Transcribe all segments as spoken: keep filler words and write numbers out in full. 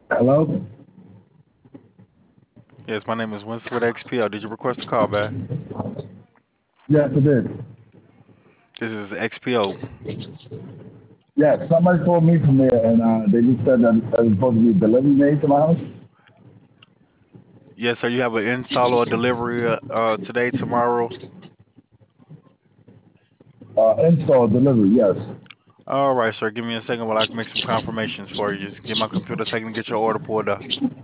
Hello? Yes, my name is Winston with X P O. Did you request a call back? Yes, it is. This is X P O. Yes, somebody called me from there, and uh, they just said that there was supposed to be a delivery made to my house. Yes, sir. You have an install or a delivery uh, uh, today, tomorrow. Uh, install delivery, yes. All right, sir. Give me a second while I make some confirmations for you. Just give my computer a second to get your order pulled up.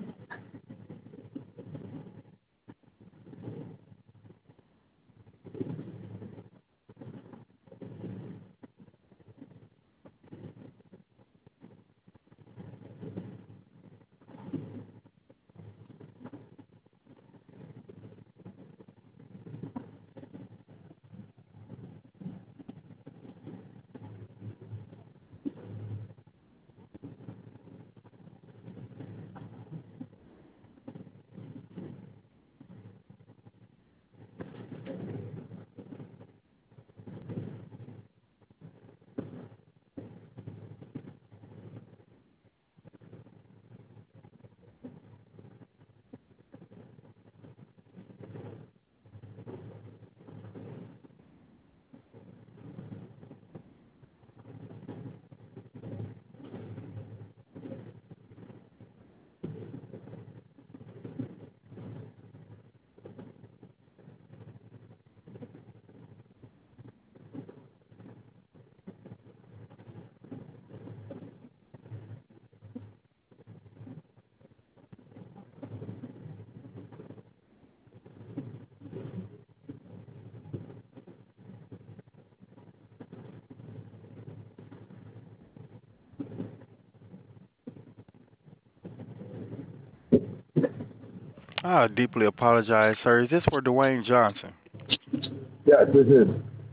I deeply apologize, sir. Is this for Dwayne Johnson? Yes, this is.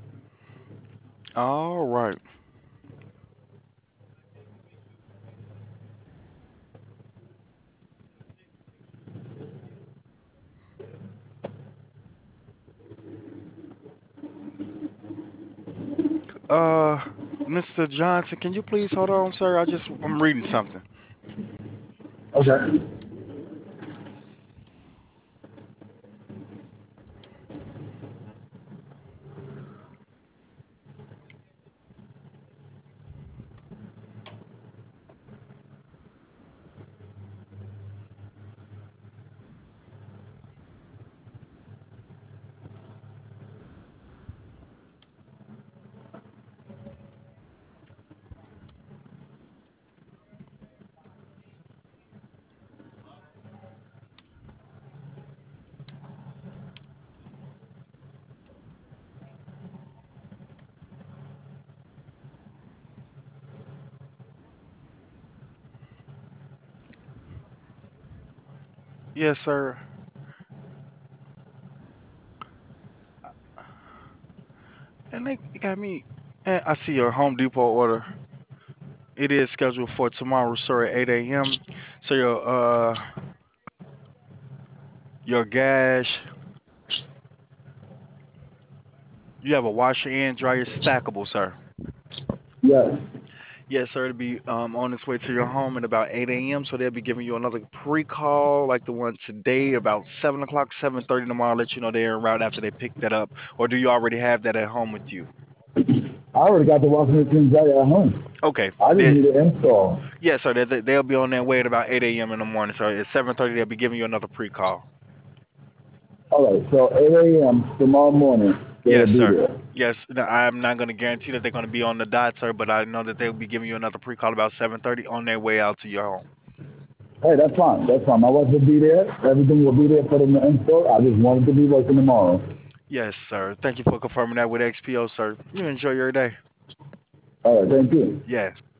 All right. Uh, Mister Johnson, can you please hold on, sir? I just I'm reading something. Okay. Yes, sir. And they got me. And I see your Home Depot order. It is scheduled for tomorrow, sir, at eight a m. So your uh your gas, you have a washer and dryer stackable, sir. Yes. Yes, sir. It'll be um on its way to your home at about eight a m. So they'll be giving you another pre-call like the one today about seven o'clock, seven thirty tomorrow. Let you know they're en route after they pick that up. Or do you already have that at home with you? I already got the washing machine dryer at home. Okay. I just They, need an install. yes, sir. They, they'll be on their way at about eight a m in the morning. So at seven thirty they'll be giving you another pre-call. All right, so eight a m tomorrow morning, they'll Yes, be sir. there. Yes, no, I'm not going to guarantee that they're going to be on the dot, sir, but I know that they'll be giving you another pre-call about seven thirty on their way out to your home. Hey, that's fine. That's fine. My wife will be there. Everything will be there for them to install. I just wanted to be working tomorrow. Yes, sir. Thank you for confirming that with X P O, sir. You enjoy your day. All right, thank you. Yes.